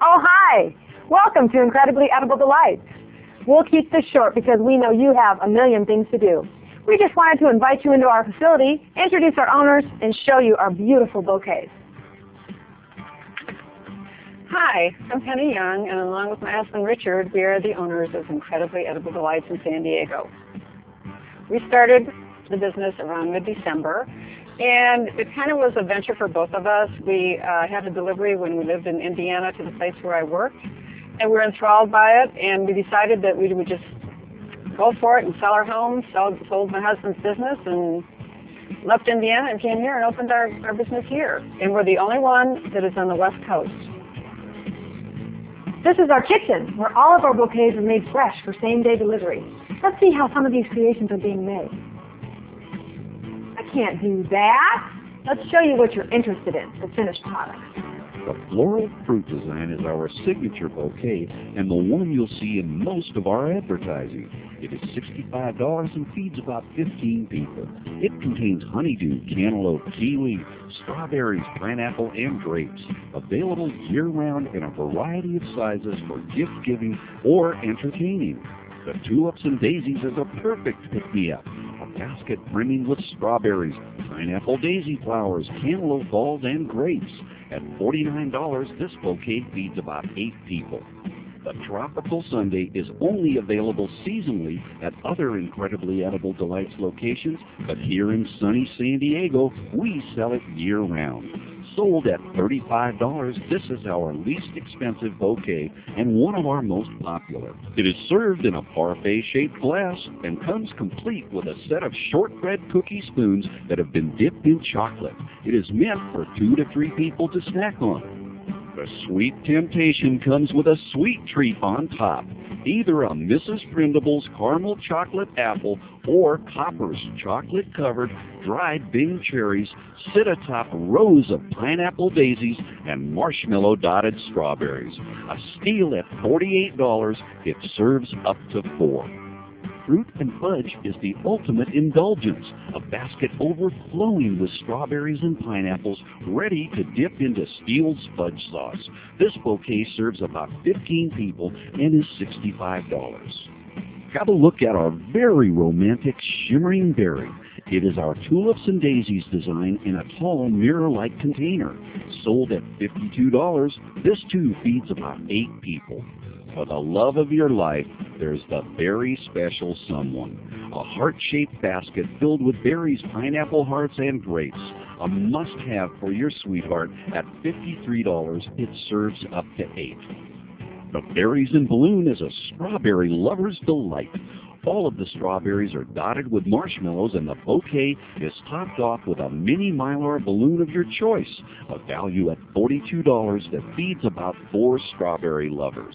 Oh, hi! Welcome to Incredibly Edible Delights. We'll keep this short because we know you have a million things to do. We just wanted to invite you into our facility, introduce our owners, and show you our beautiful bouquets. Hi, I'm Penny Young, and along with my husband Richard, we are the owners of Incredibly Edible Delights in San Diego. We started the business around mid-December, and it kind of was a venture for both of us. We had a delivery when we lived in Indiana to the place where I worked, and we were enthralled by it, and we decided that we would just go for it and sell our home, sold my husband's business, and left Indiana and came here and opened our business here. And we're the only one that is on the West Coast. This is our kitchen, where all of our bouquets are made fresh for same-day delivery. Let's see how some of these creations are being made. I can't do that. Let's show you what you're interested in, the finished product. The floral fruit design is our signature bouquet and the one you'll see in most of our advertising. It is $65 and feeds about 15 people. It contains honeydew, cantaloupe, kiwi, strawberries, pineapple, and grapes. Available year-round in a variety of sizes for gift-giving or entertaining. The tulips and daisies is a perfect pick-me-up. A basket brimming with strawberries, pineapple daisy flowers, cantaloupe balls, and grapes. At $49, this bouquet feeds about 8 people. The Tropical Sundae is only available seasonally at other Incredibly Edible Delights locations, but here in sunny San Diego, we sell it year-round. Sold at $35, this is our least expensive bouquet and one of our most popular. It is served in a parfait-shaped glass and comes complete with a set of shortbread cookie spoons that have been dipped in chocolate. It is meant for 2 to 3 people to snack on. The Sweet Temptation comes with a sweet treat on top, either a Mrs. Prindable's caramel chocolate apple or Copper's chocolate-covered dried Bing cherries sit atop rows of pineapple daisies and marshmallow-dotted strawberries. A steal at $48, it serves up to 4. Fruit and fudge is the ultimate indulgence, a basket overflowing with strawberries and pineapples ready to dip into Steele's fudge sauce. This bouquet serves about 15 people and is $65. Have a look at our very romantic shimmering berry. It is our tulips and daisies design in a tall mirror-like container. Sold at $52, this too feeds about 8 people. For the love of your life, there's the Berry Special Someone, a heart-shaped basket filled with berries, pineapple hearts, and grapes. A must-have for your sweetheart. At $53, it serves up to 8. The Berries in Balloon is a strawberry lover's delight. All of the strawberries are dotted with marshmallows, and the bouquet is topped off with a mini Mylar balloon of your choice, a value at $42 that feeds about 4 strawberry lovers.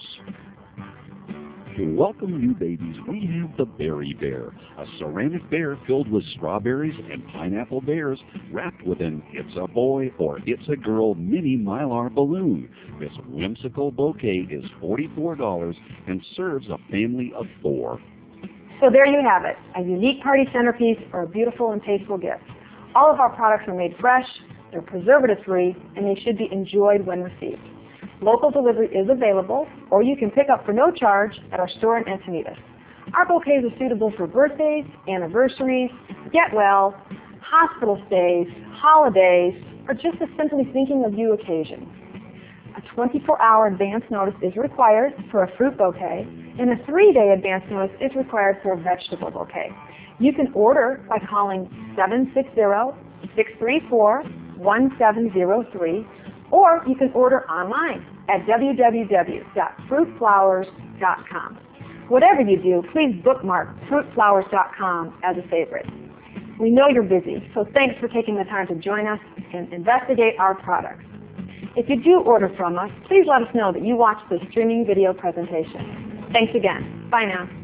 To welcome new babies, we have the Berry Bear, a ceramic bear filled with strawberries and pineapple bears wrapped with an It's a Boy or It's a Girl mini Mylar balloon. This whimsical bouquet is $44 and serves a family of 4. So there you have it, a unique party centerpiece or a beautiful and tasteful gift. All of our products are made fresh, they're preservative-free, and they should be enjoyed when received. Local delivery is available, or you can pick up for no charge at our store in Encinitas. Our bouquets are suitable for birthdays, anniversaries, get well, hospital stays, holidays, or just a simply thinking of you occasion. A 24-hour advance notice is required for a fruit bouquet, and a 3-day advance notice is required for a vegetable bouquet. You can order by calling 760-634-1703, or you can order online at www.fruitflowers.com. Whatever you do, please bookmark fruitflowers.com as a favorite. We know you're busy, so thanks for taking the time to join us and investigate our products. If you do order from us, please let us know that you watched the streaming video presentation. Thanks again. Bye now.